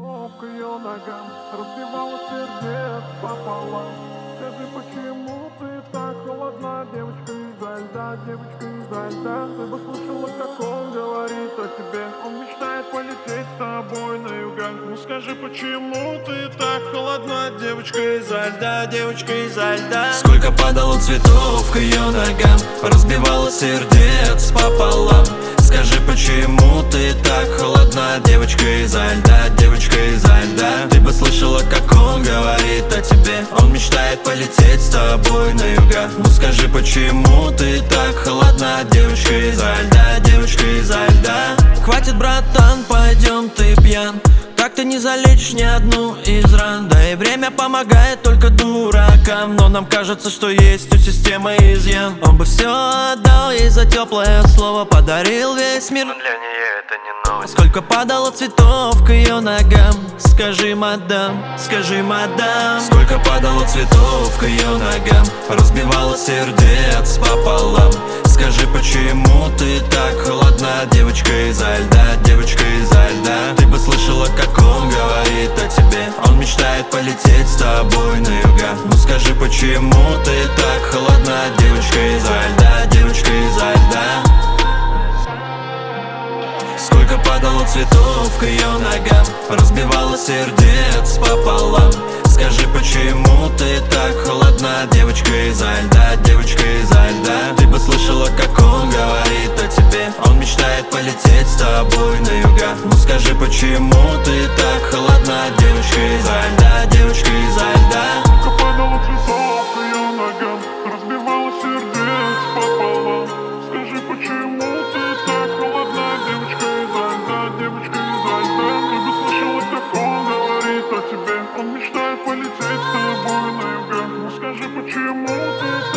К ее ногам разбивала сердец пополам. Скажи, почему ты так холодна, девочка изо льда, девочка изо льда? Ты бы слышала, как он говорит о тебе. Он мечтает полететь с тобой на юга. Ну скажи, почему ты так холодна, девочка изо льда, девочка изо льда? Сколько падало цветов к ее ногам, разбивало сердец пополам. Скажи, почему ты так холодна, девочка изо льда, девочка изо льда? Ты бы слышала, как он говорит о тебе. Он мечтает полететь с тобой на юга. Ну скажи, почему ты так холодна, девочка изо льда, девочка изо льда? Хватит, братан, пойдем, ты пьян. Так ты не залечишь ни одну из ран. Да и время помогает только дуракам. Но нам кажется, что есть у системы изъян. Он бы все отдал ей за теплое слово, подарил весь мир, но для нее это не новость. Сколько падало цветов к ее ногам, скажи, мадам, скажи, мадам. Сколько падало цветов к ее ногам, разбивало сердец пополам. Скажи, почему ты так холодна, девочка изо льда, девочка изо льда? Ты бы слышала, как он говорит о тебе. Он мечтает полететь с тобой на юга. Ну скажи, почему ты так холодна, девочка изо льда, девочка изо льда? Сколько падало цветов к ее ногам, разбивало сердец пополам. Скажи, почему ты так холодна, девочка изо льда, девочка изо льда? Ты бы слышала, как он говорит о тебе. Он мечтает полететь с тобой на юга. Ну скажи, почему ты так холодна, девочка изо льда, девочка изо льда? Сколько падало цветов к ее ногам, разбивало сердец пополам. Скажи, почему ты так холодна, девочка изо льда, девочка изо льда? Ты бы слышала, как он говорит о тебе. Он мечтает полететь с тобой на юга. Ну скажи, почему ты